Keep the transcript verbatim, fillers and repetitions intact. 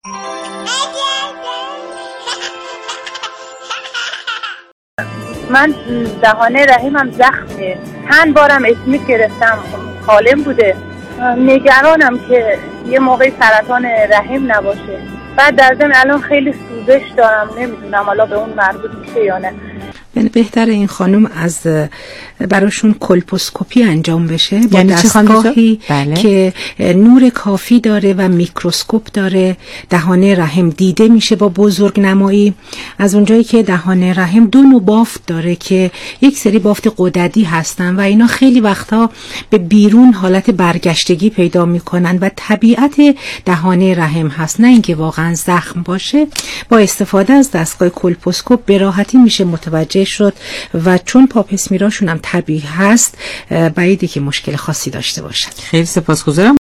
من دهانه رحمم زخمه، چند بارم اسمیت گرفتم سالم بوده. نگرانم که یه موقع سرطان رحم نباشه. بعد در ضمن الان خیلی سوزش دارم، نمیدونم حالا به اون مربوط میشه یا نه. یعنی بهتر این خانم از براشون کولپوسکوپی انجام بشه با یعنی دستگاهی بله. که نور کافی داره و میکروسکوپ داره. دهانه رحم دیده میشه با بزرگ نمایی. از اونجایی که دهانه رحم دو نوع بافت داره که یک سری بافت غددی هستن و اینا خیلی وقتا به بیرون حالت برگشتگی پیدا میکنن و طبیعت دهانه رحم هست، نه اینکه واقعا زخم باشه. با استفاده از دستگاه کولپوسکوپ به راحتی میشه متوجه شد و چون پاپ اسمیراشون هم طبیعی هست بعیده که مشکل خاصی داشته باشن. خیلی سپاسگزارم.